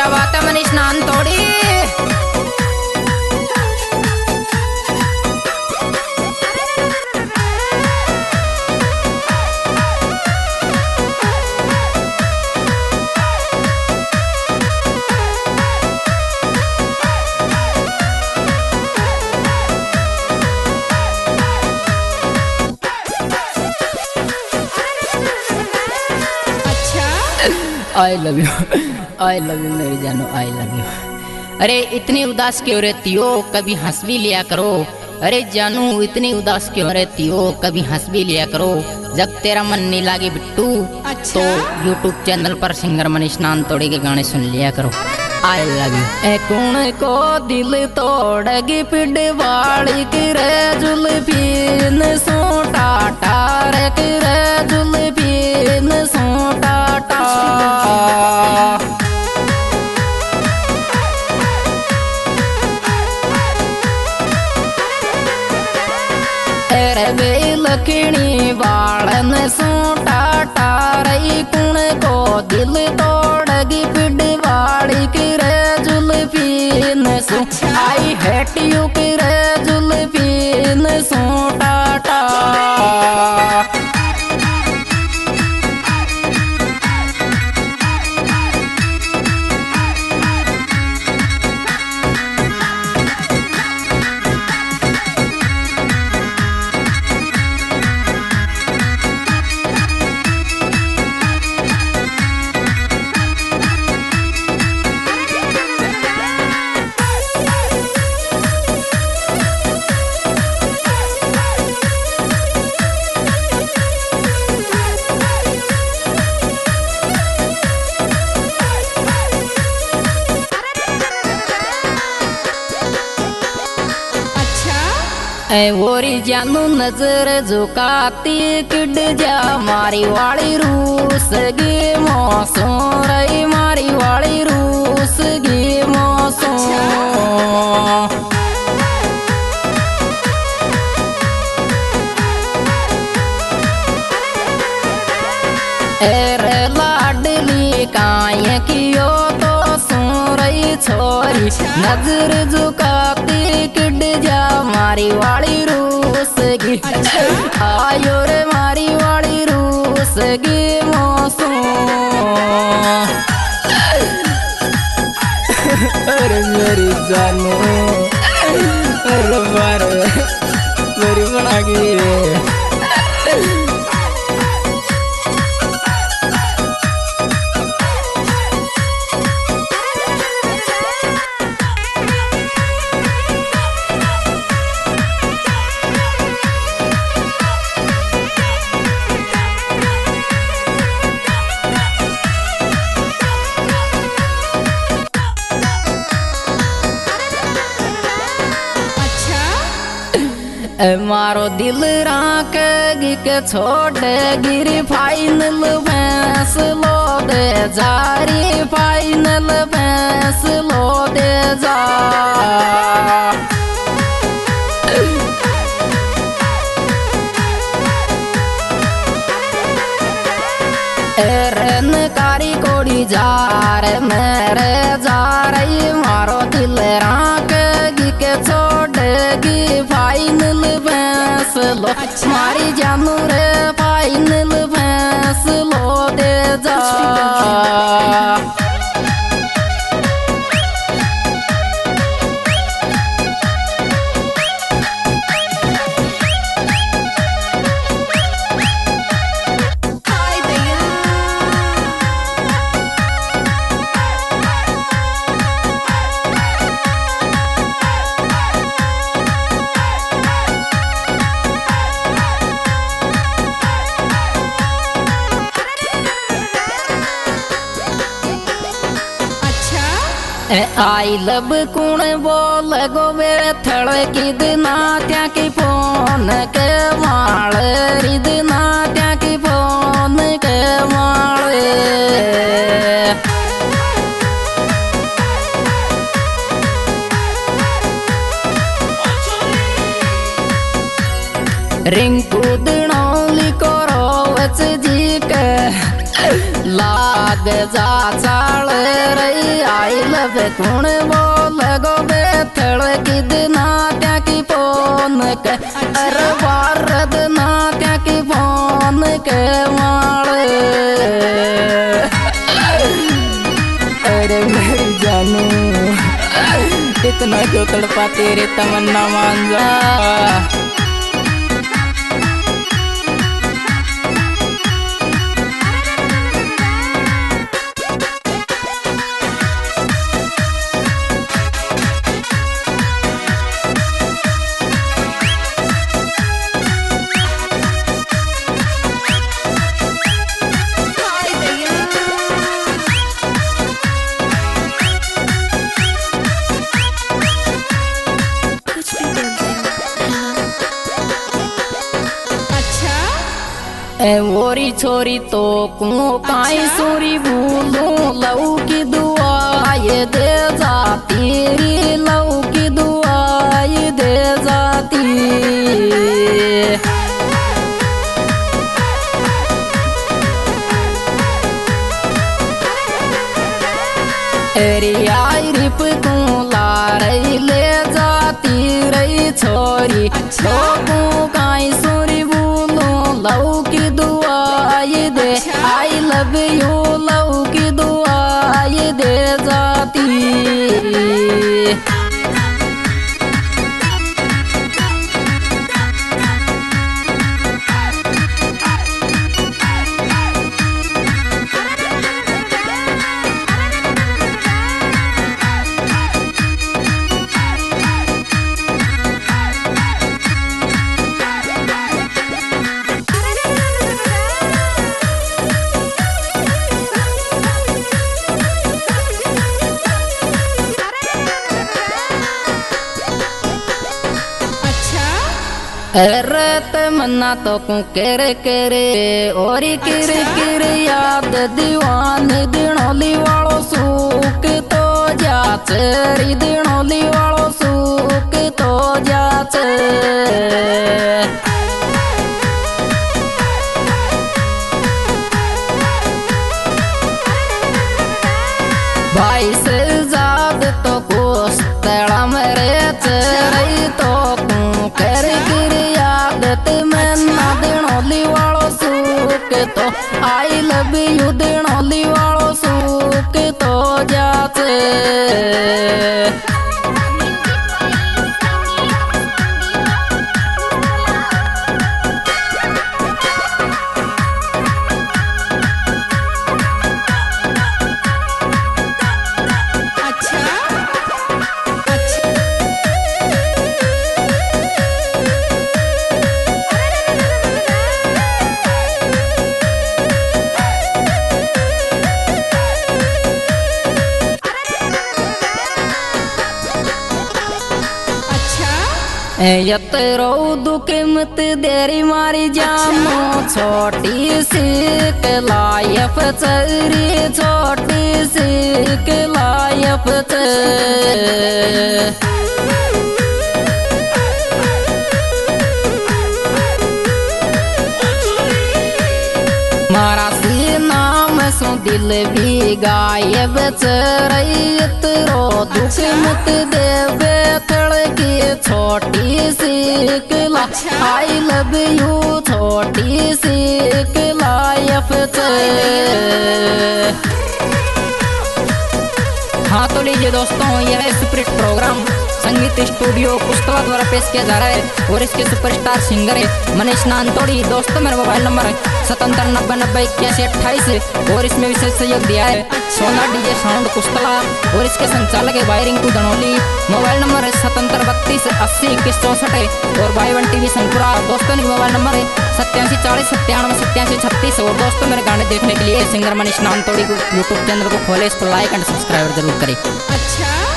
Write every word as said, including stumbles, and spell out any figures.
क्या बात है Manish Nan Todi. I love you, I love you मेरी जानो, आई लव यू। अरे इतनी उदास क्यों रहती हो, कभी हंस भी लिया करो। अरे जानू इतनी उदास क्यों रहती हो, कभी हंस भी लिया करो। जब तेरा मन नहीं लागे बिट्टू, अच्छा? तो यूट्यूब चैनल पर सिंगर मनीष नान तोड़ी के गाने सुन लिया करो। आई लव यू। ए कौन को दिल तोड़गी पिडवाड़ी करे जुल्फीन सोटा टार करे जुल्फीन सोटा लखनी बालन सोटा टारई कुण को दिल तोड़गी पिडवाड़ी करे जुल्फीन सो। आई हेट यू करे जुल्फीन सोटा टा। ए वोरी जानू नजर झुकाती किड जा मारी वाली रूस गे मौसों रही मारी वाली रूस गे मौसों। एरे लाडली काये कियो तो सो रही छोरी नजर झुकाती किड जा मारी वाली रूस गी। आयो रे मारी वाली रूस गी मौसम। अरे मेरी जानू अरे बार मेरी बना गई। मारो दिल राख के छोड़ गिरी फाइनल भैंस लो दे जारी फाइनल भैंस लो दे जा। रन कारी कोड़ी जार मेरे जा रही मारो दिल राख के छोड़ गी फाइनल भैंस लो। मारी जानू रे फाइनल भैंस लो दे जा। आई लब कुण बोल गो मेरे थड़ की दिना त्या की फोन के माल रिद ना त्या की फोन के माल। रिंकू दिनौली को रोवच जी के लाग जा चाल रही आई कौन बोल गो बेथड़ की दिना त्या की फोन के अरे वारद ना त्या की फोन के मारे अरे मेरी जानू इतना क्यों तड़पा तेरे तमन्ना मांझा। ओरी छोरी तो को काई सोरी भूलूं लऊ की दुआ ये दे जाती लऊ की दुआ ये दे जाती। अरे आई रिप को ला रही ले जाती रही छोरी तो को काई सोरी भूलूं लऊ की दुआ ये दे आई लव यू लव की दुआ ये दे जाती। रत मन्ना तो को केरे केरे और किर किर याद दीवान दिनोली वालो सूक तो जाच री दिनोली वालो सूक तो जाच। भाई से जाद तो कोस तड़ा मेरे चरई तो को कर गिर याद ते मैं ना दिनोली वालो सूक तो आई लव यू दिनोली वालो सूक तो जाते। यतरो दुख मत देरी मारी जानो छोटी सी कलायफ चरी छोटी सी कलायफ मारा सी नाम सो दिल भी गायब चरत रो दुख मत देवे थड़की छोटी सी कला आई लव यू छोटी सी कलायफ। हाँ तो लीजिए दोस्तों यह सुपरहिट प्रोग्राम संगीत स्टूडियो कुश्तवा द्वारा पेश किया जा रहा है और इसके सुपरस्टार सिंगर है मनीष नानतोड़ी। दोस्तों मेरा मोबाइल नंबर है सतहत्तर नब्बे नब्बे इक्यासी अट्ठाईस और इसमें विशेष सहयोग दिया है सोना डीजे साउंड कुश्तवा और इसके संचालक है वायरिंग टू धनौली। मोबाइल नंबर है सतहत्तर बत्तीस अस्सी इक्कीस चौसठ है और बाई वन टीवी सनपुरा। दोस्तों का मोबाइल नंबर है सत्यासी चालीस सत्तानवे सत्यासी छत्तीस। और दोस्तों मेरे गाने देखने के लिए सिंगर मनीष नानतोड़ी को यूट्यूब चैनल को खोले, इसको लाइक एंड सब्सक्राइब जरूर करें। अच्छा।